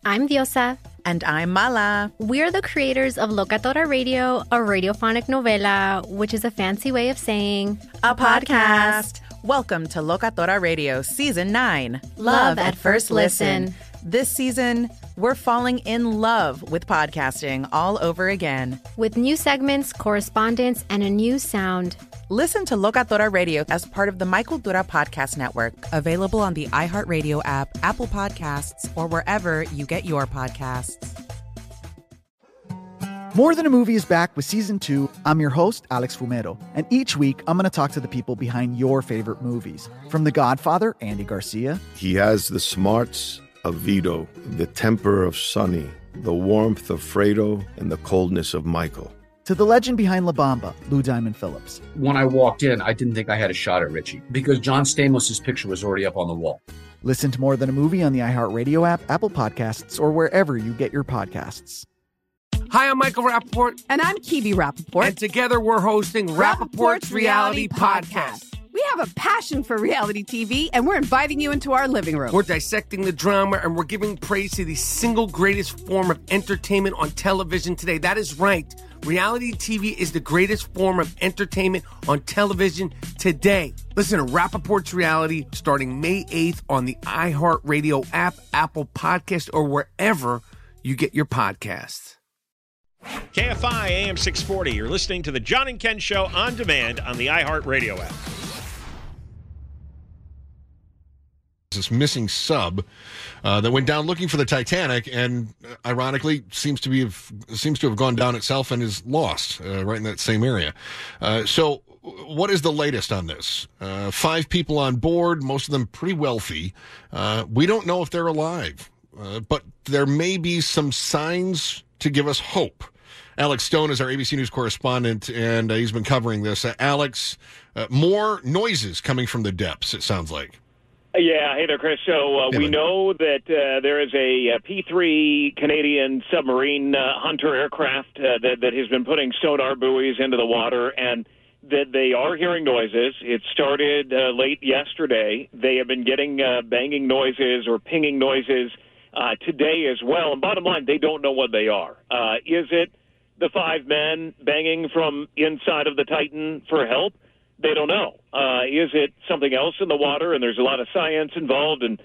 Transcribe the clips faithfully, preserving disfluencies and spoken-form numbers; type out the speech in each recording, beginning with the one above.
I'm Diosa. And I'm Mala. We're the creators of Locatora Radio, a radiophonic novela, which is a fancy way of saying a, a podcast. podcast. Welcome to Locatora Radio Season nine. Love, love at, at First listen. listen. This season, we're falling in love with podcasting all over again. With new segments, correspondence, and a new sound. Listen to Locatora Radio as part of the My Cultura Podcast Network, available on the iHeartRadio app, Apple Podcasts, or wherever you get your podcasts. More Than a Movie is back with Season two. I'm your host, Alex Fumero, and each week I'm going to talk to the people behind your favorite movies. From The Godfather, Andy Garcia. He has the smarts of Vito, the temper of Sonny, the warmth of Fredo, and the coldness of Michael. To the legend behind La Bamba, Lou Diamond Phillips. When I walked in, I didn't think I had a shot at Richie because John Stamos' picture was already up on the wall. Listen to More Than a Movie on the iHeartRadio app, Apple Podcasts, or wherever you get your podcasts. Hi, I'm Michael Rappaport. And I'm Kibi Rappaport. And together we're hosting Rappaport's Reality Podcast. We have a passion for reality T V, and we're inviting you into our living room. We're dissecting the drama, and we're giving praise to the single greatest form of entertainment on television today. That is right. Reality T V is the greatest form of entertainment on television today. Listen to Rappaport's Reality starting May eighth on the iHeartRadio app, Apple Podcast, or wherever you get your podcasts. K F I A M six forty. You're listening to the John and Ken Show on demand on the iHeartRadio app. This missing sub uh, that went down looking for the Titanic, and uh, ironically seems to be seems to have gone down itself and is lost uh, right in that same area. Uh, so, what is the latest on this? Uh, five people on board, most of them pretty wealthy. Uh, we don't know if they're alive, uh, but there may be some signs to give us hope. Alex Stone is our A B C News correspondent, and uh, he's been covering this. Uh, Alex, uh, more noises coming from the depths, it sounds like. Yeah, hey there, Chris. So uh, we know that uh, there is a, a P three Canadian submarine uh, hunter aircraft uh, that, that has been putting sonar buoys into the water, and that they are hearing noises. It started uh, late yesterday. They have been getting uh, banging noises or pinging noises uh, today as well. And bottom line, they don't know what they are. Uh, is it the five men banging from inside of the Titan for help? They don't know. Uh, is it something else in the water? And there's a lot of science involved in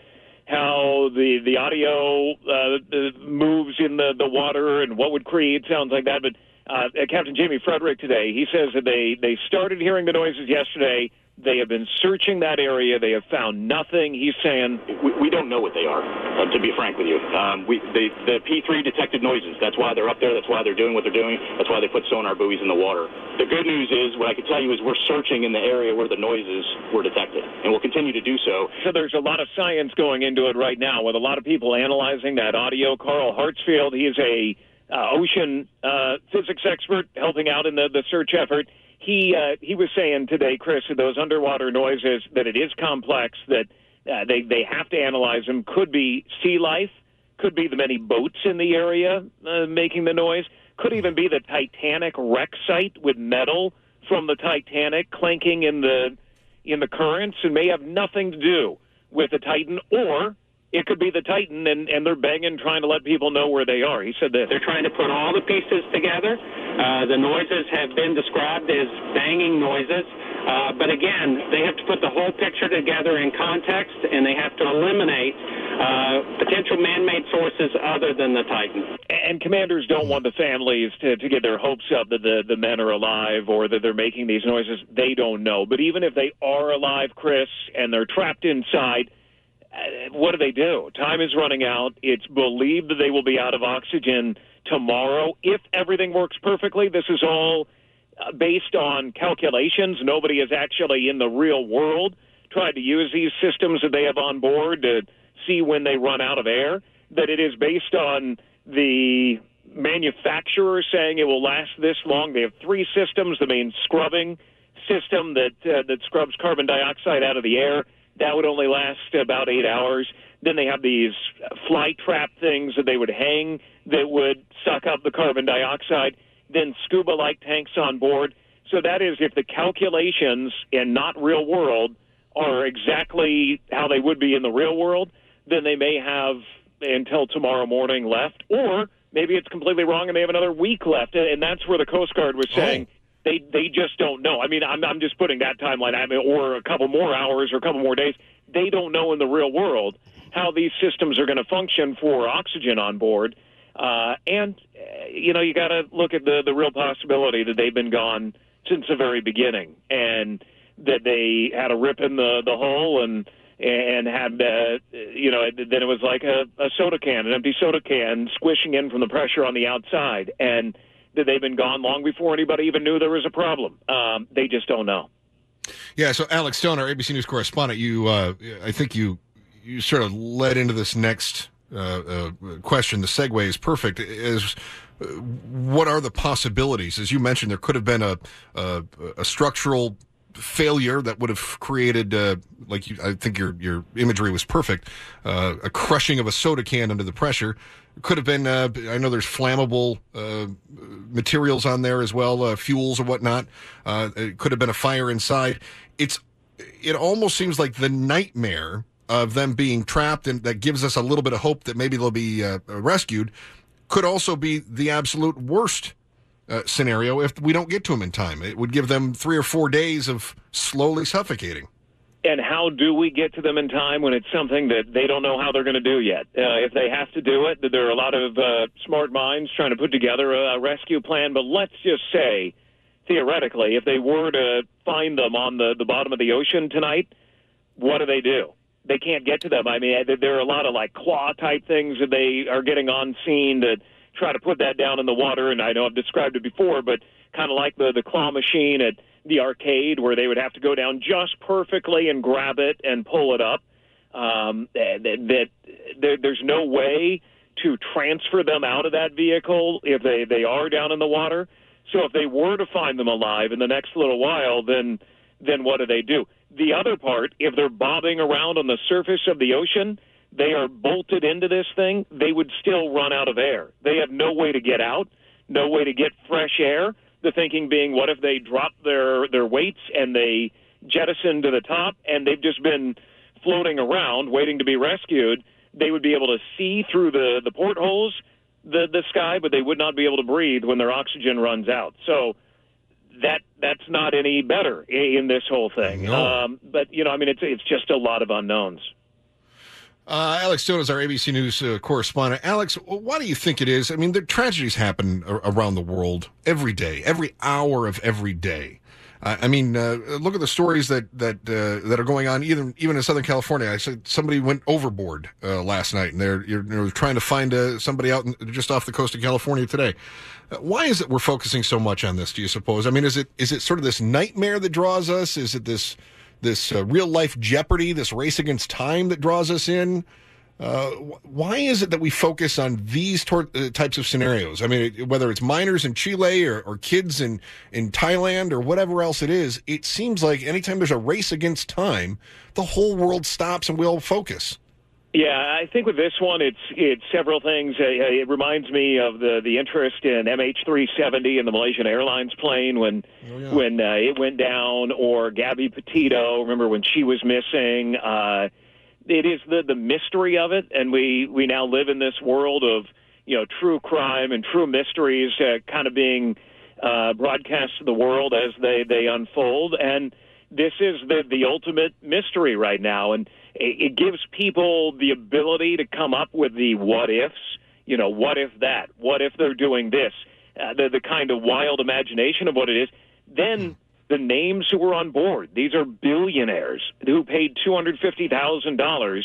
how the the audio uh, moves in the, the water and what would create sounds like that. But uh, Captain Jamie Frederick today, he says that they, they started hearing the noises yesterday. They have been searching that area. They have found nothing. He's saying, We, we don't know what they are, uh, to be frank with you. Um, we, they, the P three detected noises. That's why they're up there. That's why they're doing what they're doing. That's why they put sonar buoys in the water. The good news is, what I can tell you is we're searching in the area where the noises were detected, and we'll continue to do so. So there's a lot of science going into it right now with a lot of people analyzing that audio. Carl Hartsfield, he is a uh, ocean uh, physics expert helping out in the, the search effort. He uh, he was saying today, Chris, those underwater noises, that it is complex, that uh, they, they have to analyze them. Could be sea life, could be the many boats in the area uh, making the noise, could even be the Titanic wreck site with metal from the Titanic clanking in the in the currents, and may have nothing to do with the Titan, or it could be the Titan, and, and they're begging, trying to let people know where they are. He said that they're trying to put all the pieces together. Uh, the noises have been described as banging noises. Uh, but again, they have to put the whole picture together in context, and they have to eliminate uh, potential man-made sources other than the Titan. And commanders don't want the families to, to get their hopes up that the, the men are alive or that they're making these noises. They don't know. But even if they are alive, Chris, and they're trapped inside, what do they do? Time is running out. It's believed that they will be out of oxygen tomorrow. If everything works perfectly, this is all uh, based on calculations. Nobody is actually in the real world tried to use these systems that they have on board to see when they run out of air. That it is based on the manufacturer saying it will last this long. They have three systems. The main scrubbing system that uh, that scrubs carbon dioxide out of the air. That would only last about eight hours. Then they have these fly trap things that they would hang that would suck up the carbon dioxide. Then scuba-like tanks on board. So that is if the calculations in not real world are exactly how they would be in the real world, then they may have until tomorrow morning left, or maybe it's completely wrong and they have another week left, and that's where the Coast Guard was saying oh. they they just don't know. I mean, I'm I'm just putting that timeline. I mean, or a couple more hours or a couple more days. They don't know in the real world how these systems are going to function for oxygen on board. Uh, and, uh, you know, you got to look at the, the real possibility that they've been gone since the very beginning and that they had a rip in the, the hull and and had, uh, you know, then it was like a, a soda can, an empty soda can squishing in from the pressure on the outside. And that they've been gone long before anybody even knew there was a problem. Um, they just don't know. Yeah, so Alex Stone, our A B C News correspondent, you, uh, I think you you sort of led into this next uh, uh, question. The segue is perfect. Is uh, what are the possibilities? As you mentioned, there could have been a a, a structural failure that would have created, uh, like you, I think your your imagery was perfect, uh, a crushing of a soda can under the pressure. It could have been, uh, I know there's flammable uh, materials on there as well, uh, fuels or whatnot. Uh, it could have been a fire inside. It's It almost seems like the nightmare of them being trapped, and that gives us a little bit of hope that maybe they'll be uh, rescued, could also be the absolute worst uh, scenario if we don't get to them in time. It would give them three or four days of slowly suffocating. And how do we get to them in time when it's something that they don't know how they're going to do yet? Uh, if they have to do it, there are a lot of uh, smart minds trying to put together a, a rescue plan. But let's just say, theoretically, if they were to find them on the, the bottom of the ocean tonight, what do they do? They can't get to them. I mean, there are a lot of, like, claw-type things that they are getting on scene to try to put that down in the water. And I know I've described it before, but kind of like the, the claw machine at the arcade where they would have to go down just perfectly and grab it and pull it up. Um, that, that there, there's no way to transfer them out of that vehicle if they, they are down in the water. So if they were to find them alive in the next little while, then then what do they do? The other part, if they're bobbing around on the surface of the ocean, they are bolted into this thing, they would still run out of air. They have no way to get out, no way to get fresh air. The thinking being, what if they drop their, their weights and they jettison to the top and they've just been floating around waiting to be rescued? They would be able to see through the, the portholes, the, the sky, but they would not be able to breathe when their oxygen runs out. So that that's not any better in this whole thing. No. Um, but, you know, I mean, it's it's just a lot of unknowns. Uh, Alex Stone is our A B C News uh, correspondent. Alex, why do you think it is? I mean, the tragedies happen a- around the world every day, every hour of every day. Uh, I mean, uh, look at the stories that that uh, that are going on, even even in Southern California. I said somebody went overboard uh, last night, and they're you're, you're trying to find uh, somebody out in, just off the coast of California today. Uh, why is it we're focusing so much on this? Do you suppose? I mean, is it is it sort of this nightmare that draws us? Is it this this uh, real life jeopardy, this race against time that draws us in? Uh, why is it that we focus on these tor- uh, types of scenarios? I mean, it, whether it's miners in Chile or, or kids in, in Thailand or whatever else it is, it seems like anytime there's a race against time, the whole world stops and we all focus. Yeah, I think with this one, it's it's several things. Uh, it reminds me of the, the interest in M H three seventy and the Malaysian Airlines plane when oh, yeah. when uh, it went down, or Gabby Petito, remember when she was missing. Uh, it is the, the mystery of it, and we, we now live in this world of, you know, true crime and true mysteries uh, kind of being uh, broadcast to the world as they, they unfold. And this is the, the ultimate mystery right now, and it, it gives people the ability to come up with the what-ifs. You know, what if that? What if they're doing this? Uh, the, the kind of wild imagination of what it is. Then the names who were on board, these are billionaires who paid two hundred fifty thousand dollars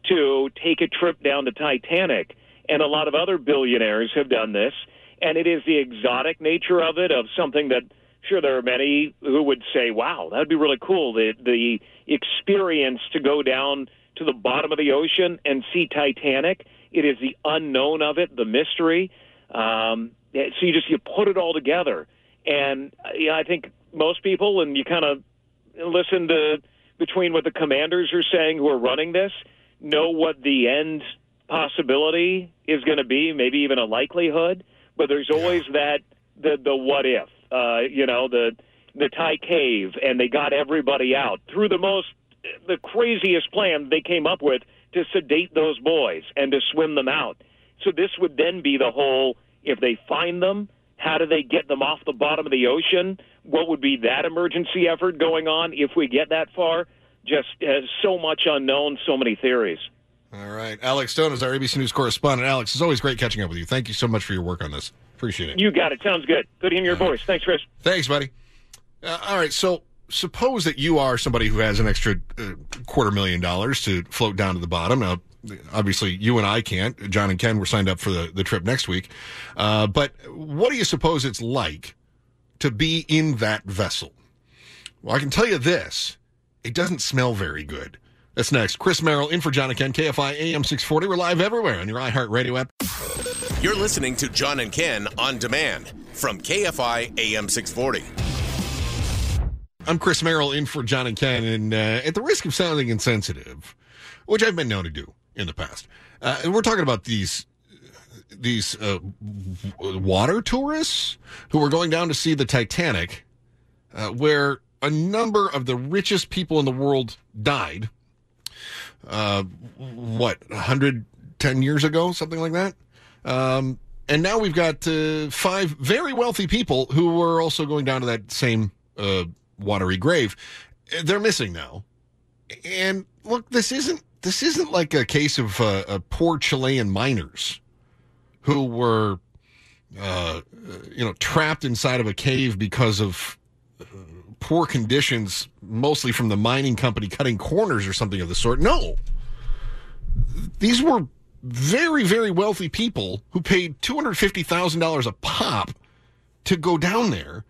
to take a trip down to Titanic, and a lot of other billionaires have done this, and it is the exotic nature of it, of something that, sure, there are many who would say, wow, that would be really cool, the, the experience to go down to the bottom of the ocean and see Titanic. It is the unknown of it, the mystery. Um, so you just, you put it all together, and yeah, I think most people, and you kind of listen to between what the commanders are saying who are running this, know what the end possibility is going to be, maybe even a likelihood, but there's always that, the, the what if, uh, you know, the, the Thai cave, and they got everybody out through the most, the craziest plan they came up with to sedate those boys and to swim them out. So this would then be the whole, if they find them, how do they get them off the bottom of the ocean? What would be that emergency effort going on if we get that far? Just uh, so much unknown, so many theories. All right. Alex Stone is our A B C News correspondent. Alex, it's always great catching up with you. Thank you so much for your work on this. Appreciate it. You got it. Sounds good. Good hearing your uh, voice. Thanks, Chris. Thanks, buddy. Uh, all right. So suppose that you are somebody who has an extra uh, quarter million dollars to float down to the bottom. Now, obviously, you and I can't. John and Ken were signed up for the, the trip next week. Uh, but what do you suppose it's like to be in that vessel? Well, I can tell you this. It doesn't smell very good. That's next. Chris Merrill in for John and Ken, K F I A M six forty. We're live everywhere on your iHeartRadio app. You're listening to John and Ken on demand from K F I A M six forty. I'm Chris Merrill in for John and Ken, and uh, at the risk of sounding insensitive, which I've been known to do in the past, uh, and we're talking about these these uh, water tourists who are going down to see the Titanic, uh, where a number of the richest people in the world died. Uh, what, one hundred ten years ago, something like that? Um, and now we've got uh, five very wealthy people who are also going down to that same uh, watery grave. They're missing now. And look, this isn't this isn't like a case of uh, uh, poor Chilean miners who were, uh, you know, trapped inside of a cave because of uh, poor conditions, mostly from the mining company cutting corners or something of the sort. No. These were very, very wealthy people who paid two hundred fifty thousand dollars a pop to go down there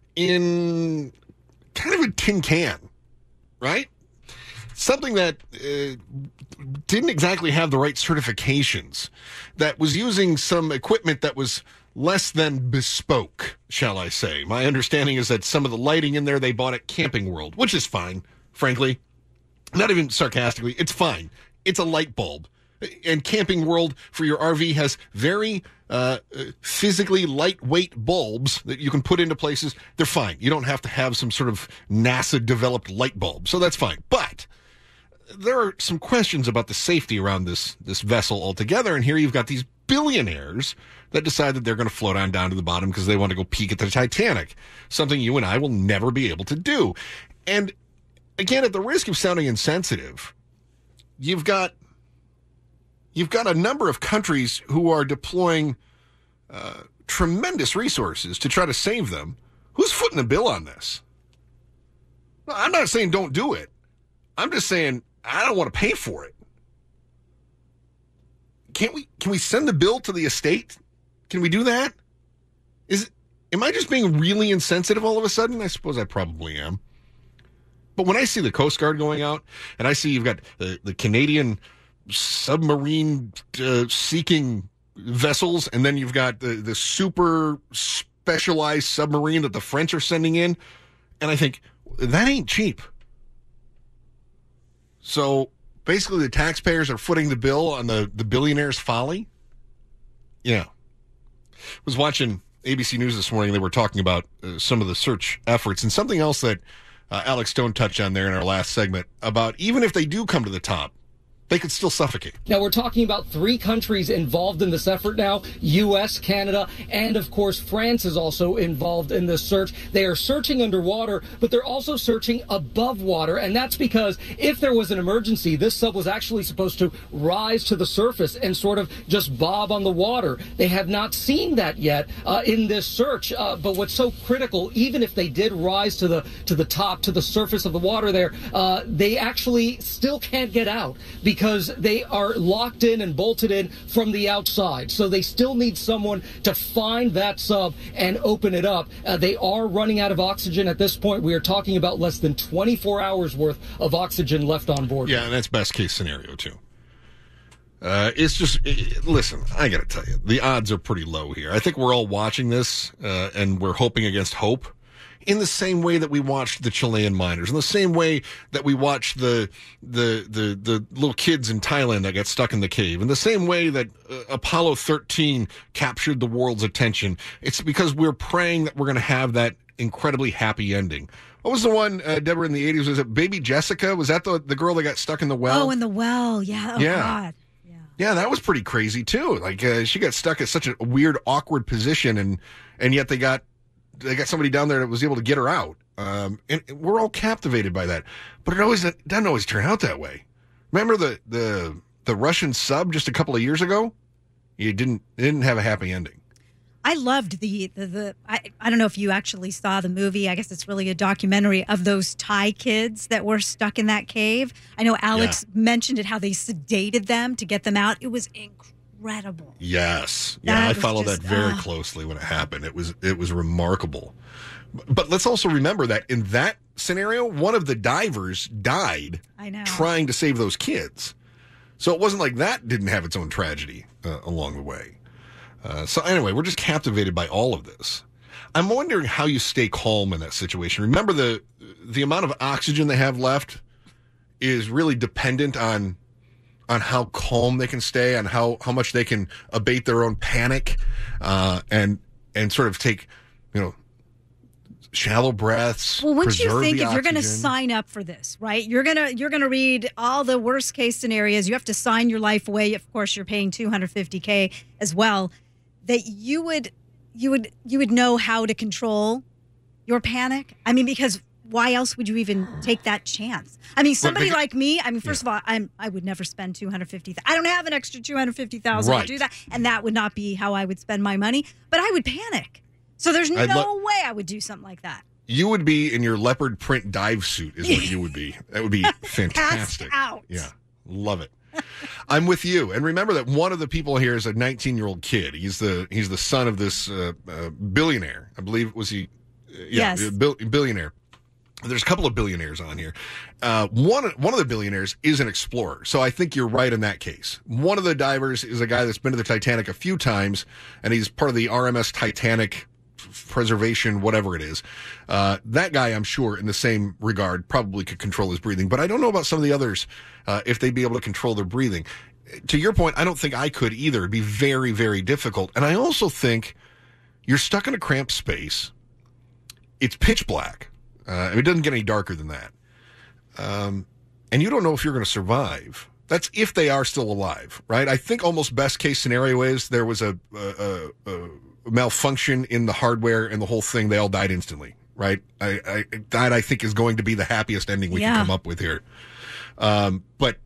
in kind of a tin can, right? Something that uh, didn't exactly have the right certifications, that was using some equipment that was less than bespoke, shall I say. My understanding is that some of the lighting in there they bought at Camping World, which is fine, frankly. Not even sarcastically, it's fine. It's a light bulb. And Camping World for your R V has very uh, physically lightweight bulbs that you can put into places. They're fine. You don't have to have some sort of NASA-developed light bulb, so that's fine. But there are some questions about the safety around this, this vessel altogether, and here you've got these billionaires that decide that they're going to float on down to the bottom because they want to go peek at the Titanic, something you and I will never be able to do. And again, at the risk of sounding insensitive, you've got you've got a number of countries who are deploying uh, tremendous resources to try to save them. Who's footing the bill on this? Well, I'm not saying don't do it. I'm just saying I don't want to pay for it. Can't we? Can we send the bill to the estate? Can we do that? Is am I just being really insensitive all of a sudden? I suppose I probably am. But when I see the Coast Guard going out, and I see you've got the, the Canadian submarine uh, seeking vessels, and then you've got the, the super specialized submarine that the French are sending in, and I think, that ain't cheap. So basically the taxpayers are footing the bill on the, the billionaire's folly? Yeah. I was watching A B C News this morning. They were talking about uh, some of the search efforts, and something else that uh, Alex Stone touched on there in our last segment about even if they do come to the top, they could still suffocate. Now, we're talking about three countries involved in this effort now, U S, Canada, and, of course, France is also involved in this search. They are searching underwater, but they're also searching above water, and that's because if there was an emergency, this sub was actually supposed to rise to the surface and sort of just bob on the water. They have not seen that yet uh, in this search, uh, but what's so critical, even if they did rise to the to the top, to the surface of the water there, uh, they actually still can't get out because because they are locked in and bolted in from the outside. So they still need someone to find that sub and open it up. Uh, they are running out of oxygen at this point. We are talking about less than twenty-four hours worth of oxygen left on board. Yeah, and that's best case scenario, too. Uh, it's just, it, listen, I got to tell you, the odds are pretty low here. I think we're all watching this uh, and we're hoping against hope. In the same way that we watched the Chilean miners, in the same way that we watched the the the the little kids in Thailand that got stuck in the cave, in the same way that uh, Apollo thirteen captured the world's attention, it's because we're praying that we're going to have that incredibly happy ending. What was the one, uh, Deborah, in the eighties? Was it Baby Jessica? Was that the the girl that got stuck in the well? Oh, in the well. Yeah. Oh, Yeah. God. Yeah, that was pretty crazy too. Like uh, she got stuck at such a weird, awkward position, and and yet they got they got somebody down there that was able to get her out. Um, and we're all captivated by that, but it always it doesn't always turn out that way. Remember the the the Russian sub just a couple of years ago? You didn't it didn't have a happy ending. I loved the, the, the I, I don't know if you actually saw the movie. I guess it's really a documentary of those Thai kids that were stuck in that cave. I know Alex Yeah. mentioned it, how they sedated them to get them out. It was incredible. Yes. Yeah, That I was followed just- that very ah. closely when it happened. It was it was remarkable. But let's also remember that in that scenario, one of the divers died I know. trying to save those kids. So it wasn't like that didn't have its own tragedy uh, along the way. Uh, so anyway, we're just captivated by all of this. I'm wondering how you stay calm in that situation. Remember, the the amount of oxygen they have left is really dependent on on how calm they can stay, on how, how much they can abate their own panic, uh, and and sort of take, you know, shallow breaths. Well, wouldn't you preserve think the if you're going to oxygen. sign up for this, right? You're going to you're going to read all the worst case scenarios. You have to sign your life away. Of course, you're paying two hundred fifty K as well. That you would you would you would know how to control your panic. I mean, because why else would you even take that chance? I mean, somebody they- like me. I mean, first of all, I'm I would never spend two hundred fifty. I don't have an extra two hundred fifty thousand Right. to do that, and that would not be how I would spend my money. But I would panic. So there's no I'd lo- way I would do something like that. You would be in your leopard print dive suit, is what you would be. That would be fantastic. out. Yeah, love it. I'm with you, and remember that one of the people here is a nineteen-year-old kid. He's the he's the son of this uh, uh, billionaire. I believe was he? Uh, yeah, Yes. bill, billionaire. There's a couple of billionaires on here. Uh, one one of the billionaires is an explorer, so I think you're right in that case. One of the divers is a guy that's been to the Titanic a few times, and he's part of the R M S Titanic preservation, whatever it is. Uh, that guy, I'm sure, in the same regard, probably could control his breathing. But I don't know about some of the others, uh, if they'd be able to control their breathing. To your point, I don't think I could either. It'd be very, very difficult. And I also think you're stuck in a cramped space. It's pitch black. Uh, it doesn't get any darker than that. Um, and you don't know if you're going to survive. That's if they are still alive, right? I think almost best case scenario is there was a, a, a, a malfunction in the hardware and the whole thing. They all died instantly, right? I, I, that I think is going to be the happiest ending we Yeah. can come up with here. Um, but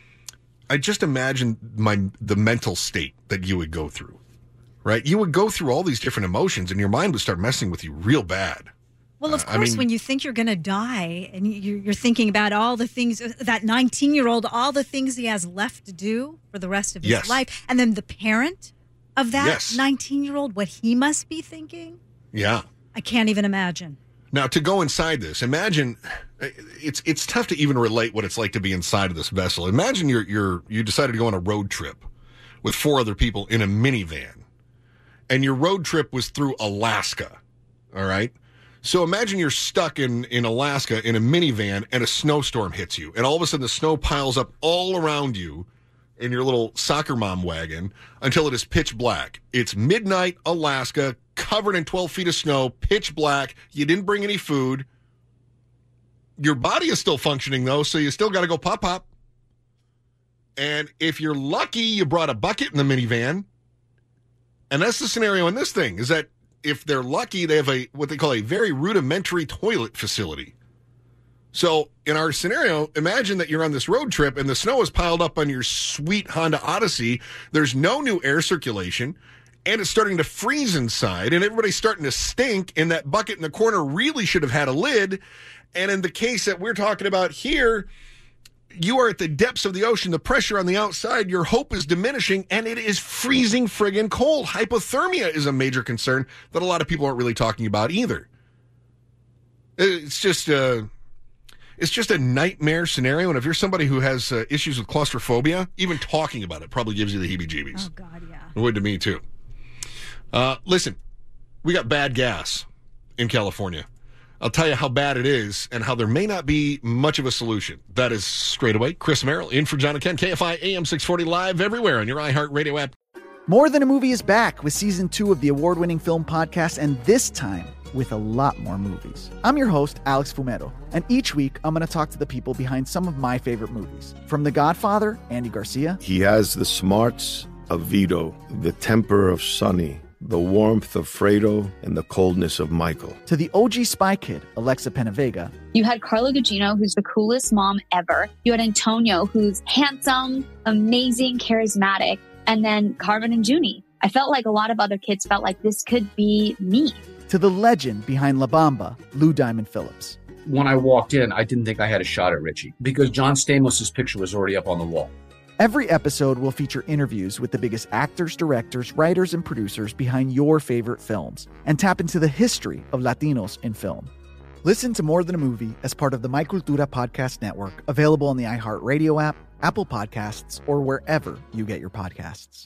I just imagine my the mental state that you would go through, right? You would go through all these different emotions, and your mind would start messing with you real bad. Well, of Uh, I course, mean- when you think you're going to die and you- you're thinking about all the things, that nineteen-year-old, all the things he has left to do for the rest of his Yes. life, and then the parent of that Yes. nineteen-year-old, what he must be thinking, Yeah. I can't even imagine. Now, to go inside this, imagine it's it's tough to even relate what it's like to be inside of this vessel. Imagine you're you're you decided to go on a road trip with four other people in a minivan, and your road trip was through Alaska. All right. So imagine you're stuck in, in Alaska in a minivan and a snowstorm hits you, and all of a sudden the snow piles up all around you in your little soccer mom wagon until it is pitch black. It's midnight, Alaska, covered in twelve feet of snow, pitch black. You didn't bring any food. Your body is still functioning, though, so you still got to go pop pop. And if you're lucky, you brought a bucket in the minivan. And that's the scenario in this thing, is that if they're lucky, they have a what they call a very rudimentary toilet facility. So in our scenario, imagine that you're on this road trip and the snow is piled up on your sweet Honda Odyssey. There's no new air circulation, and it's starting to freeze inside, and everybody's starting to stink, and that bucket in the corner really should have had a lid. And in the case that we're talking about here, you are at the depths of the ocean, the pressure on the outside, your hope is diminishing, and it is freezing friggin' cold. Hypothermia is a major concern that a lot of people aren't really talking about either. It's just a, it's just a nightmare scenario, and if you're somebody who has uh, issues with claustrophobia, even talking about it probably gives you the heebie-jeebies. Oh, God, yeah. It would to me, too. Uh, listen, we got bad gas in California. I'll tell you how bad it is and how there may not be much of a solution. That is straight away. Chris Merrill in for John and Ken. K F I A M six forty live everywhere on your iHeartRadio app. More Than a Movie is back with season two of the award-winning film podcast, and this time with a lot more movies. I'm your host, Alex Fumero, and each week I'm going to talk to the people behind some of my favorite movies. From The Godfather, Andy Garcia. He has the smarts of Vito, the temper of Sonny, the warmth of Fredo, and the coldness of Michael. To the O G Spy Kid, Alexa Penavega. You had Carla Gugino, who's the coolest mom ever. You had Antonio, who's handsome, amazing, charismatic. And then Carmen and Junie. I felt like a lot of other kids felt like this could be me. To the legend behind La Bamba, Lou Diamond Phillips. When I walked in, I didn't think I had a shot at Richie because John Stamos' picture was already up on the wall. Every episode will feature interviews with the biggest actors, directors, writers, and producers behind your favorite films and tap into the history of Latinos in film. Listen to More Than a Movie as part of the My Cultura Podcast Network, available on the iHeartRadio app, Apple Podcasts, or wherever you get your podcasts.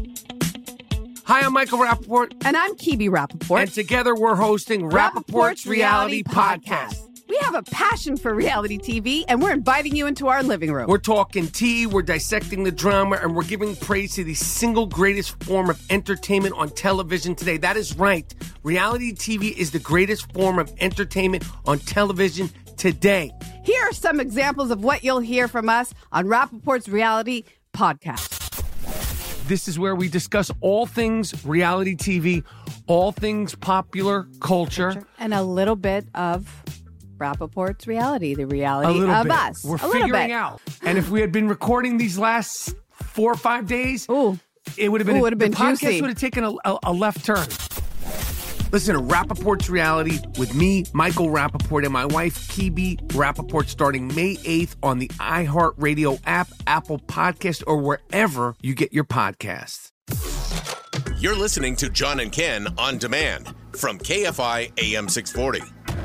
Hi, I'm Michael Rappaport. And I'm Kibi Rappaport. And together we're hosting Rappaport's, Rappaport's Reality Podcast. We have a passion for reality T V, and we're inviting you into our living room. We're talking tea, we're dissecting the drama, and we're giving praise to the single greatest form of entertainment on television today. That is right. Reality T V is the greatest form of entertainment on television today. Here are some examples of what you'll hear from us on Rappaport's Reality Podcast. This is where we discuss all things reality T V, all things popular culture. And a little bit of Rappaport's reality, the reality of bit. us. We're a figuring out. And if we had been recording these last four or five days, Ooh. it would have been, Ooh, a, would have been the podcast juicy. would have taken a, a, a left turn. Listen to Rappaport's Reality with me, Michael Rappaport, and my wife, Kibi Rappaport, starting May eighth on the iHeartRadio app, Apple Podcast, or wherever you get your podcasts. You're listening to John and Ken on demand from K F I A M six forty.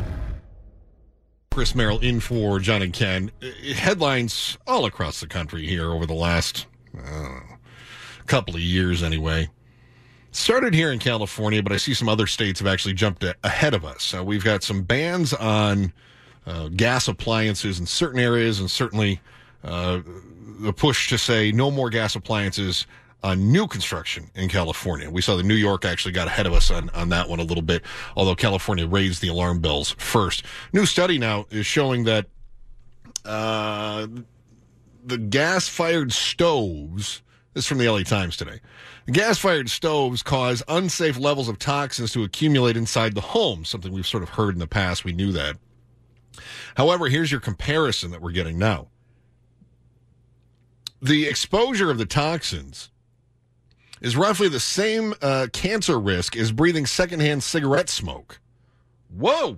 Chris Merrill in for John and Ken. Headlines all across the country here over the last uh, couple of years anyway. Started here in California, but I see some other states have actually jumped a- ahead of us. Uh, we've got some bans on uh, gas appliances in certain areas, and certainly uh, the push to say no more gas appliances on new construction in California. We saw that New York actually got ahead of us on, on that one a little bit, although California raised the alarm bells first. New study now is showing that uh, the gas-fired stoves, this is from the L A Times today, the gas-fired stoves cause unsafe levels of toxins to accumulate inside the home, something we've sort of heard in the past. We knew that. However, here's your comparison that we're getting now. The exposure of the toxins is roughly the same uh, cancer risk as breathing secondhand cigarette smoke. Whoa!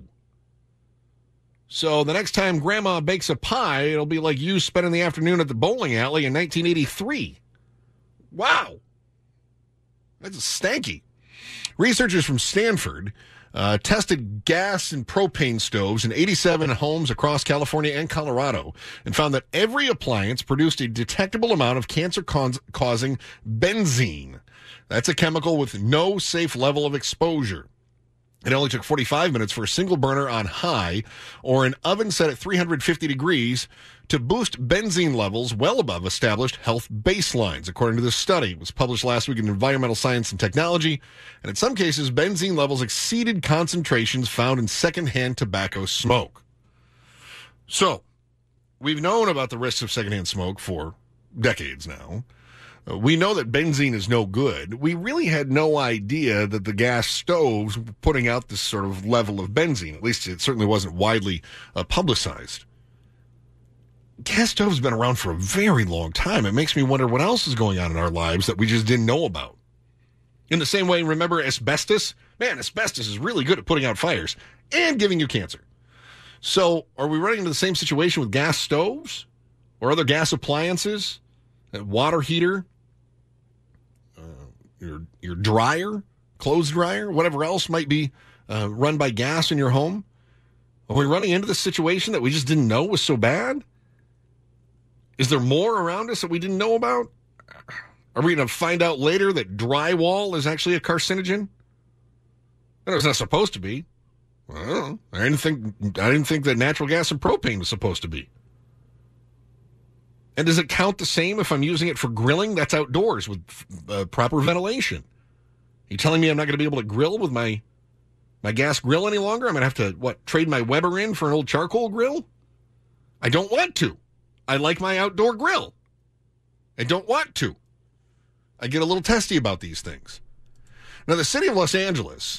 So the next time Grandma bakes a pie, it'll be like you spending the afternoon at the bowling alley in nineteen eighty-three. Wow! That's stanky. Researchers from Stanford uh, tested gas and propane stoves in eighty-seven homes across California and Colorado and found that every appliance produced a detectable amount of cancer-causing benzene. That's a chemical with no safe level of exposure. It only took forty-five minutes for a single burner on high or an oven set at three hundred fifty degrees to boost benzene levels well above established health baselines, according to this study. It was published last week in Environmental Science and Technology, and in some cases, benzene levels exceeded concentrations found in secondhand tobacco smoke. So, we've known about the risks of secondhand smoke for decades now. Uh, we know that benzene is no good. We really had no idea that the gas stoves were putting out this sort of level of benzene. At least it certainly wasn't widely uh, publicized. Gas stoves have been around for a very long time. It makes me wonder what else is going on in our lives that we just didn't know about. In the same way, remember asbestos? Man, asbestos is really good at putting out fires and giving you cancer. So are we running into the same situation with gas stoves or other gas appliances, a water heater, uh, your, your dryer, clothes dryer, whatever else might be uh, run by gas in your home? Are we running into this situation that we just didn't know was so bad? Is there more around us that we didn't know about? Are we going to find out later that drywall is actually a carcinogen? And it's not supposed to be. I don't know. I didn't think I didn't think that natural gas and propane was supposed to be. And does it count the same if I'm using it for grilling? That's outdoors with uh, proper ventilation. Are you telling me I'm not going to be able to grill with my my gas grill any longer. I'm going to have to, what, trade my Weber in for an old charcoal grill? I don't want to. I like my outdoor grill. I don't want to. I get a little testy about these things. Now, the city of Los Angeles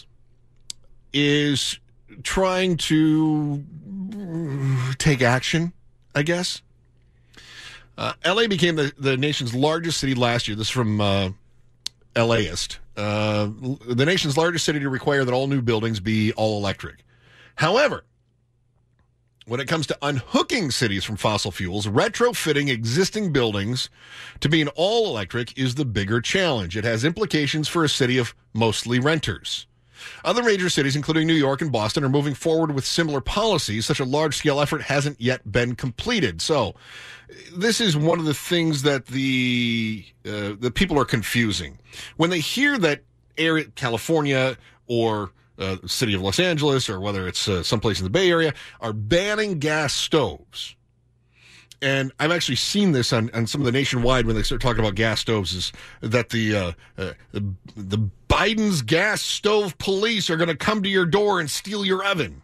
is trying to take action, I guess. Uh, L A became the, the nation's largest city last year. This is from uh, LAist. Uh, the nation's largest city to require that all new buildings be all electric. However, when it comes to unhooking cities from fossil fuels, retrofitting existing buildings to be an all electric is the bigger challenge. It has implications for a city of mostly renters. Other major cities, including New York and Boston, are moving forward with similar policies. Such a large-scale effort hasn't yet been completed. So this is one of the things that the uh, the people are confusing. When they hear that area, California or uh, the city of Los Angeles, or whether it's uh, someplace in the Bay Area, are banning gas stoves. And I've actually seen this on, on some of the nationwide when they start talking about gas stoves, is that the uh, uh, the, the Biden's gas stove police are going to come to your door and steal your oven.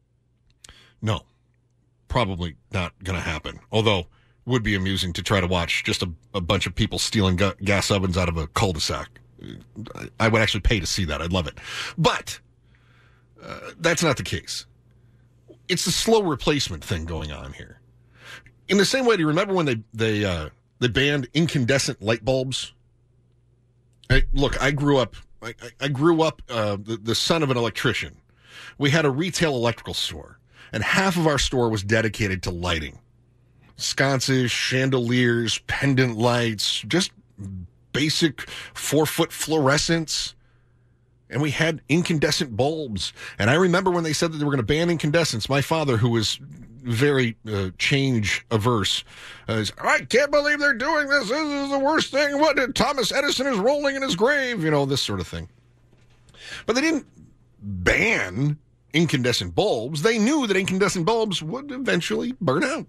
No, probably not going to happen. Although, would be amusing to try to watch just a, a bunch of people stealing ga- gas ovens out of a cul-de-sac. I would actually pay to see that. I'd love it. But uh, that's not the case. It's the slow replacement thing going on here. In the same way, do you remember when they they uh, they banned incandescent light bulbs? I, look, I grew up. I, I grew up uh, the, the son of an electrician. We had a retail electrical store, and half of our store was dedicated to lighting, sconces, chandeliers, pendant lights, just basic four foot fluorescents. And we had incandescent bulbs. And I remember when they said that they were going to ban incandescents, my father, who was very uh, change averse, uh, is, I can't believe they're doing this. This is the worst thing. What? Thomas Edison is rolling in his grave, you know, this sort of thing. But they didn't ban incandescent bulbs. They knew that incandescent bulbs would eventually burn out.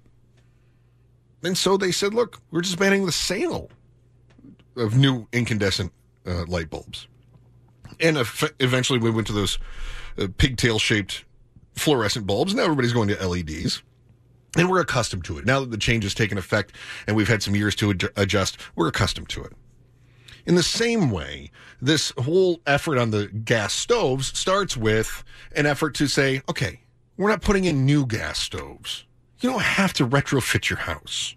And so they said, look, we're just banning the sale of new incandescent uh, light bulbs. And eventually we went to those uh, pigtail-shaped fluorescent bulbs. Now everybody's going to L E Ds. And we're accustomed to it. Now that the change has taken effect and we've had some years to ad- adjust, we're accustomed to it. In the same way, this whole effort on the gas stoves starts with an effort to say, okay, we're not putting in new gas stoves. You don't have to retrofit your house.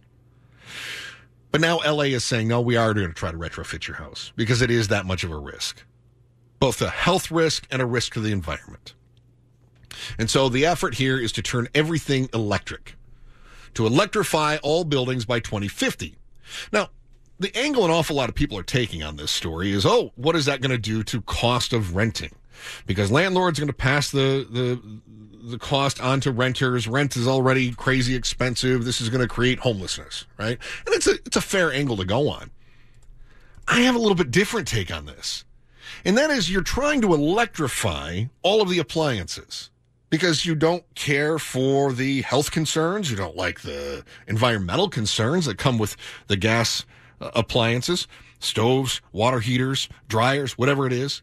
But now L A is saying, no, we are going to try to retrofit your house because it is that much of a risk. Both a health risk and a risk to the environment. And so the effort here is to turn everything electric, to electrify all buildings by twenty fifty. Now, the angle an awful lot of people are taking on this story is, oh, what is that going to do to cost of renting? Because landlords are going to pass the, the, the cost on to renters. Rent is already crazy expensive. This is going to create homelessness, right? And it's a, it's a fair angle to go on. I have a little bit different take on this. And that is, you're trying to electrify all of the appliances because you don't care for the health concerns. You don't like the environmental concerns that come with the gas uh, appliances, stoves, water heaters, dryers, whatever it is.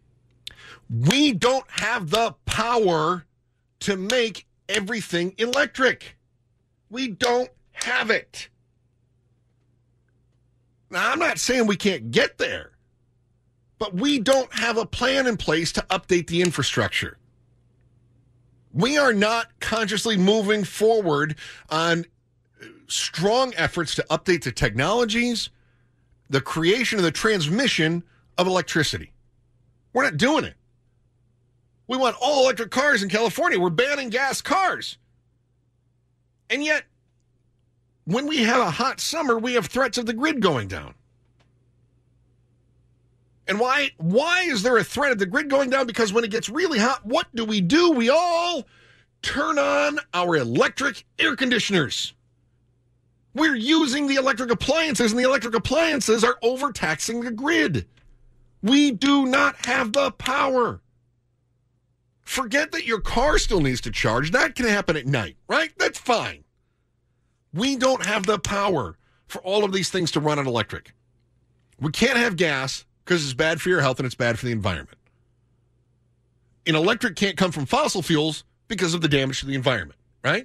We don't have the power to make everything electric. We don't have it. Now, I'm not saying we can't get there. But we don't have a plan in place to update the infrastructure. We are not consciously moving forward on strong efforts to update the technologies, the creation and the transmission of electricity. We're not doing it. We want all electric cars in California. We're banning gas cars. And yet, when we have a hot summer, we have threats of the grid going down. And why why is there a threat of the grid going down? Because when it gets really hot, what do we do? We all turn on our electric air conditioners. We're using the electric appliances, and the electric appliances are overtaxing the grid. We do not have the power. Forget that your car still needs to charge. That can happen at night, right? That's fine. We don't have the power for all of these things to run on electric. We can't have gas because it's bad for your health and it's bad for the environment. And electric can't come from fossil fuels because of the damage to the environment, right?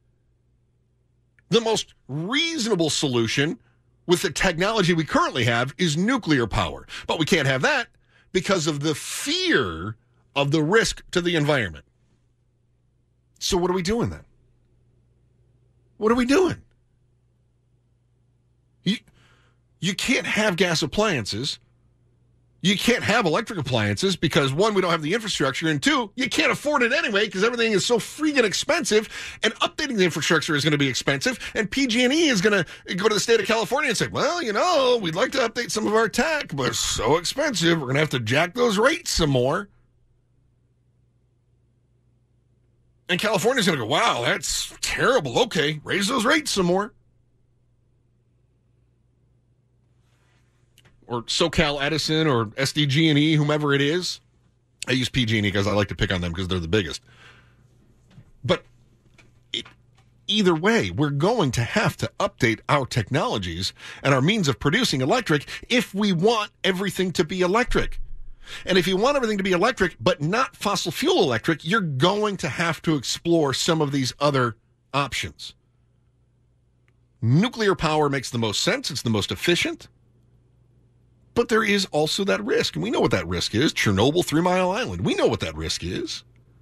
The most reasonable solution with the technology we currently have is nuclear power. But we can't have that because of the fear of the risk to the environment. So what are we doing then? What are we doing? You, you can't have gas appliances. You can't have electric appliances because, one, we don't have the infrastructure, and two, you can't afford it anyway because everything is so freaking expensive, and updating the infrastructure is going to be expensive, and P G and E is going to go to the state of California and say, well, you know, we'd like to update some of our tech, but it's so expensive, we're going to have to jack those rates some more. And California's going to go, wow, that's terrible. Okay, raise those rates some more. Or SoCal Edison or S D G and E, whomever it is. I use P G and E because I like to pick on them because they're the biggest. But it, either way, we're going to have to update our technologies and our means of producing electric if we want everything to be electric. And if you want everything to be electric, but not fossil fuel electric, you're going to have to explore some of these other options. Nuclear power makes the most sense. It's the most efficient. But there is also that risk. And we know what that risk is. Chernobyl, Three Mile Island. We know what that risk is.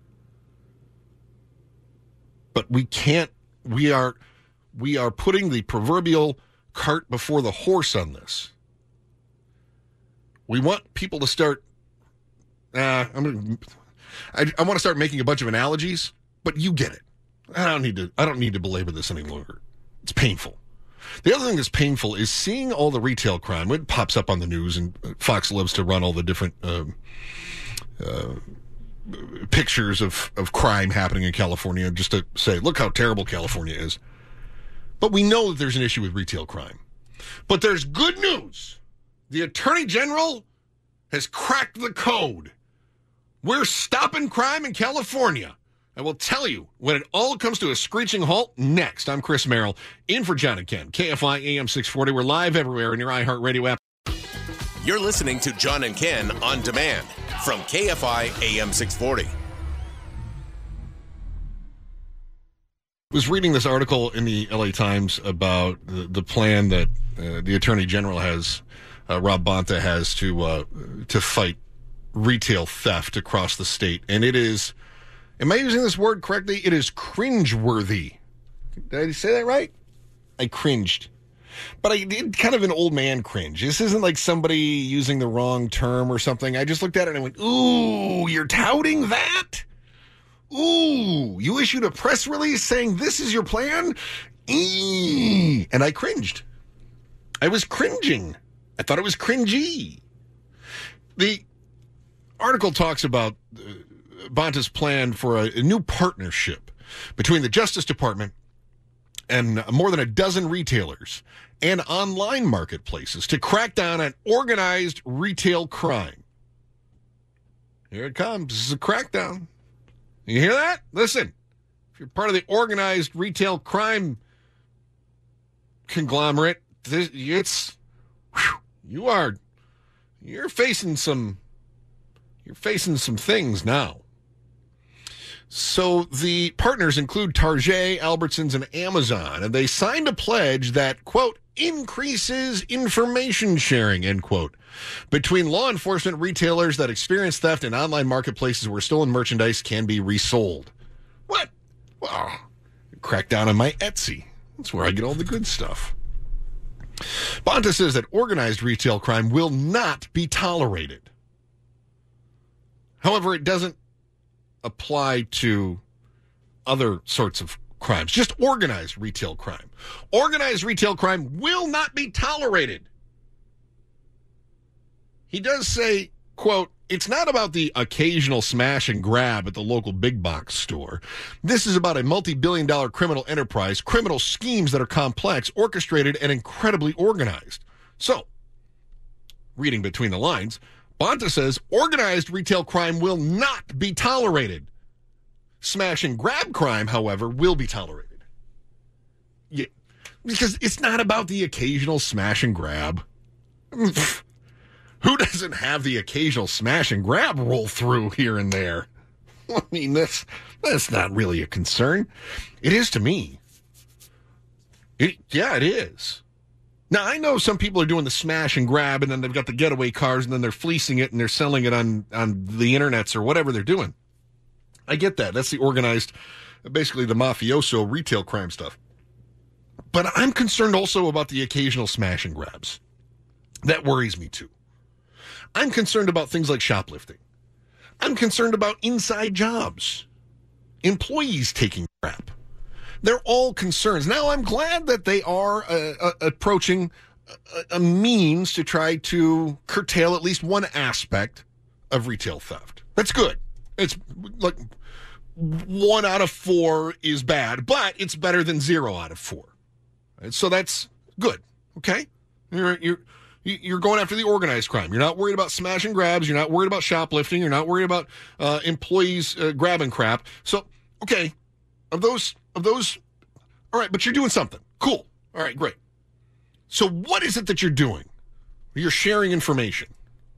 But we can't, we are, we are putting the proverbial cart before the horse on this. We want people to start, uh, I'm gonna, I, I want to start making a bunch of analogies, but you get it. I don't need to, I don't need to belabor this any longer. It's painful. The other thing that's painful is seeing all the retail crime. It pops up on the news, and Fox loves to run all the different uh, uh, pictures of, of crime happening in California just to say, look how terrible California is. But we know that there's an issue with retail crime. But there's good news. The Attorney General has cracked the code. We're stopping crime in California. I will tell you when it all comes to a screeching halt next. I'm Chris Merrill, in for John and Ken, K F I A M six forty. We're live everywhere in your iHeartRadio app. You're listening to John and Ken on demand from K F I A M six forty. I was reading this article in the L A Times about the, the plan that uh, the Attorney General has, uh, Rob Bonta has to uh, to fight retail theft across the state. And it is... Am I using this word correctly? It is cringeworthy. Did I say that right? I cringed. But I did kind of an old man cringe. This isn't like somebody using the wrong term or something. I just looked at it and I went, ooh, you're touting that? Ooh, you issued a press release saying this is your plan? Eee. And I cringed. I was cringing. I thought it was cringy. The article talks about... Uh, Bonta's plan for a, a new partnership between the Justice Department and more than a dozen retailers and online marketplaces to crack down on organized retail crime. Here it comes. This is a crackdown. You hear that? Listen, if you're part of the organized retail crime conglomerate, this, it's whew, you are you're facing some you're facing some things now. So the partners include Target, Albertsons, and Amazon, and they signed a pledge that, quote, increases information sharing, end quote, between law enforcement retailers that experience theft and online marketplaces where stolen merchandise can be resold. What? Well, crack down on my Etsy. That's where I get all the good stuff. Bonta says that organized retail crime will not be tolerated. However, it doesn't apply to other sorts of crimes, just organized retail crime. Organized retail crime will not be tolerated. He does say, quote, it's not about the occasional smash and grab at the local big box store. This is about a multi-billion dollar criminal enterprise, criminal schemes that are complex, orchestrated, and incredibly organized. So, reading between the lines, Bonta says organized retail crime will not be tolerated. Smash and grab crime, however, will be tolerated. Yeah, because it's not about the occasional smash and grab. Who doesn't have the occasional smash and grab roll through here and there? I mean, that's, that's not really a concern. It is to me. It, yeah, it is. Now, I know some people are doing the smash and grab, and then they've got the getaway cars, and then they're fleecing it, and they're selling it on, on the internets or whatever they're doing. I get that. That's the organized, basically the mafioso retail crime stuff. But I'm concerned also about the occasional smash and grabs. That worries me, too. I'm concerned about things like shoplifting. I'm concerned about inside jobs, employees taking crap. They're all concerns. Now, I'm glad that they are uh, uh, approaching a, a means to try to curtail at least one aspect of retail theft. That's good. It's like one out of four is bad, but it's better than zero out of four. And so that's good. Okay? You're, you're, you're going after the organized crime. You're not worried about smash and grabs. You're not worried about shoplifting. You're not worried about uh, employees uh, grabbing crap. So, okay, of those, of those, all right, but you're doing something. Cool. All right, great. So what is it that you're doing? You're sharing information.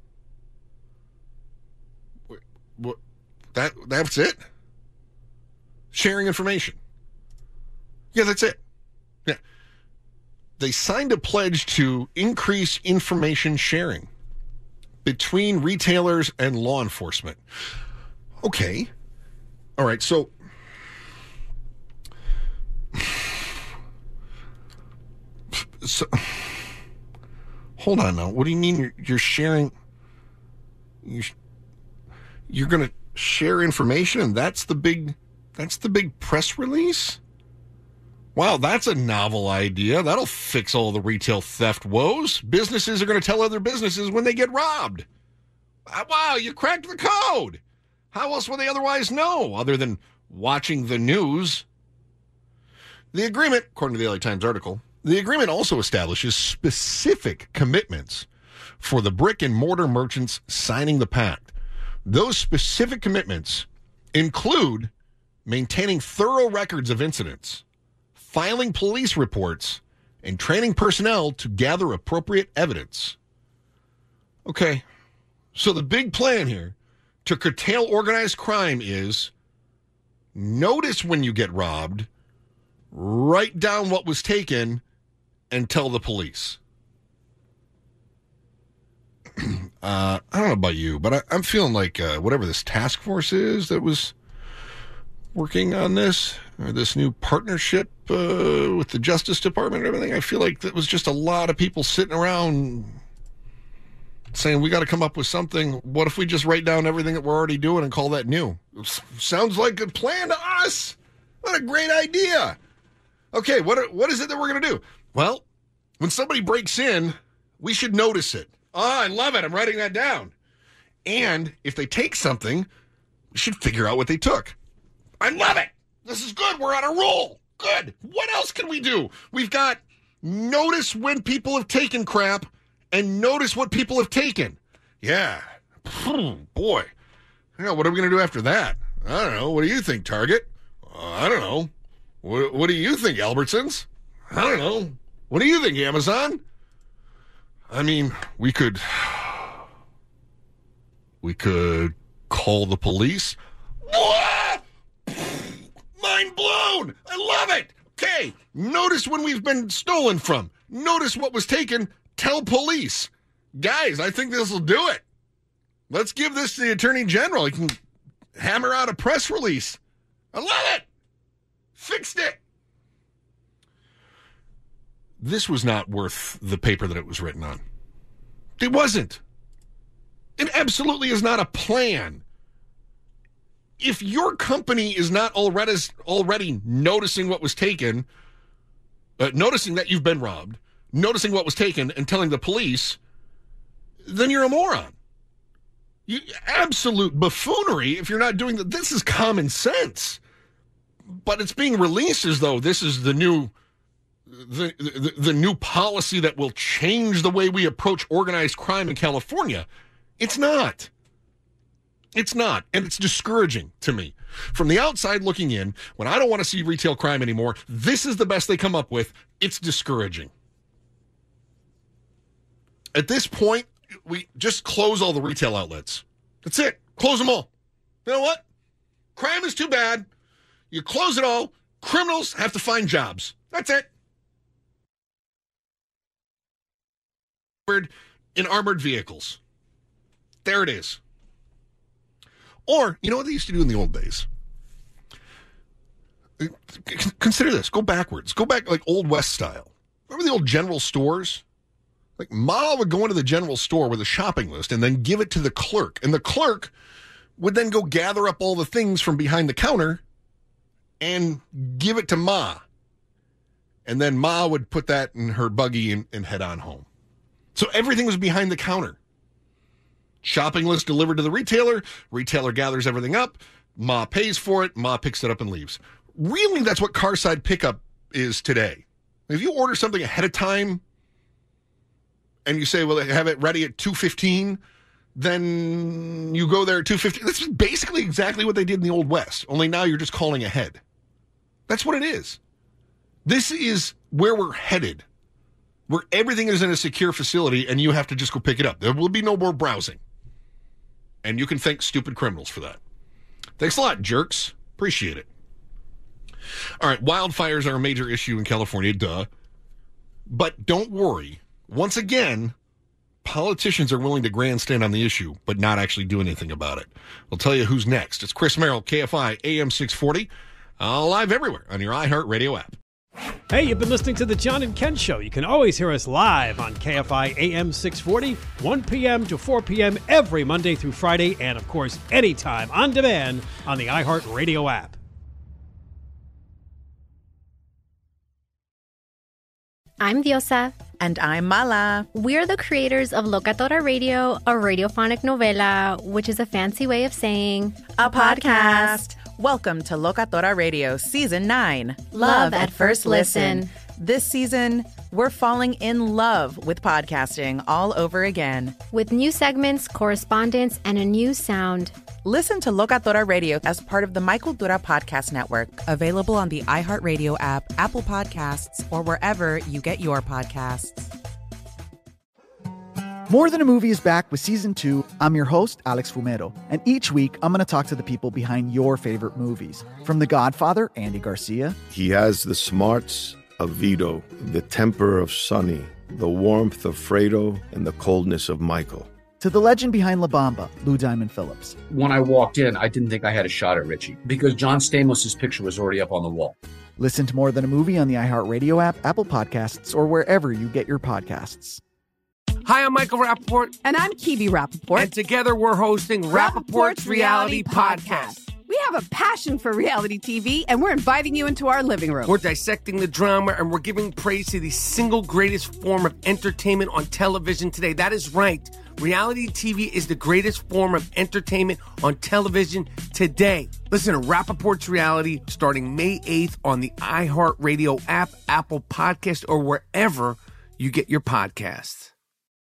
What, what, that, that's it? Sharing information. Yeah, that's it. Yeah. They signed a pledge to increase information sharing between retailers and law enforcement. Okay. All right, so so hold on now. What do you mean you're, you're sharing you're, you're going to share information and that's the big that's the big press release? Wow, that's a novel idea. That'll fix all the retail theft woes. Businesses are going to tell other businesses when they get robbed. Wow, you cracked the code. How else would they otherwise know, other than watching the news? The agreement, according to the L A Times article, the agreement also establishes specific commitments for the brick and mortar merchants signing the pact. Those specific commitments include maintaining thorough records of incidents, filing police reports, and training personnel to gather appropriate evidence. Okay, so the big plan here to curtail organized crime is notice when you get robbed, write down what was taken, and tell the police. uh, I don't know about you, but I, I'm feeling like uh, whatever this task force is that was working on this, or this new partnership uh, with the Justice Department and everything, I feel like that was just a lot of people sitting around saying, we got to come up with something. What if we just write down everything that we're already doing and call that new? Sounds like a plan to us. What a great idea. Okay, what what is it that we're going to do? Well, when somebody breaks in, we should notice it. Oh, I love it. I'm writing that down. And if they take something, we should figure out what they took. I love it. This is good. We're on a roll. Good. What else can we do? We've got notice when people have taken crap and notice what people have taken. Yeah. Boy. Yeah, what are we going to do after that? I don't know. What do you think, Target? Uh, I don't know. What, what do you think, Albertsons? I don't know. What do you think, Amazon? I mean, we could... We could call the police. What? Mind blown! I love it! Okay, notice when we've been stolen from. Notice what was taken. Tell police. Guys, I think this will do it. Let's give this to the Attorney General. He can hammer out a press release. I love it! Fixed it! This was not worth the paper that it was written on. It wasn't. It absolutely is not a plan. If your company is not already, already noticing what was taken, uh, noticing that you've been robbed, noticing what was taken, and telling the police, then you're a moron. You, absolute buffoonery if you're not doing that. This is common sense. But it's being released as though this is the new, the, the, the new policy that will change the way we approach organized crime in California. It's not. It's not, and it's discouraging to me. From the outside looking in, when I don't want to see retail crime anymore, this is the best they come up with. It's discouraging. At this point, we just close all the retail outlets. That's it. Close them all. You know what? Crime is too bad. You close it all. Criminals have to find jobs. That's it. In armored vehicles. There it is. Or, you know what they used to do in the old days? Consider this. Go backwards. Go back like Old West style. Remember the old general stores? Like, Ma would go into the general store with a shopping list and then give it to the clerk. And the clerk would then go gather up all the things from behind the counter and give it to Ma. And then Ma would put that in her buggy and, and head on home. So everything was behind the counter. Shopping list delivered to the retailer. Retailer gathers everything up. Ma pays for it. Ma picks it up and leaves. Really, that's what Carside Pickup is today. If you order something ahead of time and you say, well, have it ready at two fifteen, then you go there at two fifteen. That's basically exactly what they did in the Old West, only now you're just calling ahead. That's what it is. This is where we're headed, where everything is in a secure facility and you have to just go pick it up. There will be no more browsing. And you can thank stupid criminals for that. Thanks a lot, jerks. Appreciate it. All right, wildfires are a major issue in California, duh. But don't worry. Once again, politicians are willing to grandstand on the issue, but not actually do anything about it. We'll tell you who's next. It's Chris Merrill, K F I A M six forty, uh, live everywhere on your iHeartRadio app. Hey, you've been listening to The John and Ken Show. You can always hear us live on K F I A M six forty, one p.m. to four p.m. every Monday through Friday, and, of course, anytime on demand on the iHeartRadio app. I'm Diosa. And I'm Mala. We're the creators of Locatora Radio, a radiophonic novela, which is a fancy way of saying a podcast. Welcome to Locatora Radio Season nine. Love at First Listen. This season, we're falling in love with podcasting all over again. With new segments, correspondence, and a new sound. Listen to Locatora Radio as part of the Michael Dura Podcast Network, available on the iHeartRadio app, Apple Podcasts, or wherever you get your podcasts. More Than a Movie is back with Season two. I'm your host, Alex Fumero, and each week I'm going to talk to the people behind your favorite movies. From The Godfather, Andy Garcia. He has the smarts of Vito, the temper of Sonny, the warmth of Fredo, and the coldness of Michael. To the legend behind La Bamba, Lou Diamond Phillips. When I walked in, I didn't think I had a shot at Richie because John Stamos' picture was already up on the wall. Listen to More Than a Movie on the iHeartRadio app, Apple Podcasts, or wherever you get your podcasts. Hi, I'm Michael Rappaport. And I'm Kibi Rappaport. And together we're hosting Rappaport's Reality Podcast. We have a passion for reality T V, and we're inviting you into our living room. We're dissecting the drama, and we're giving praise to the single greatest form of entertainment on television today. That is right. Reality T V is the greatest form of entertainment on television today. Listen to Rappaport's Reality starting May eighth on the iHeartRadio app, Apple Podcast, or wherever you get your podcasts.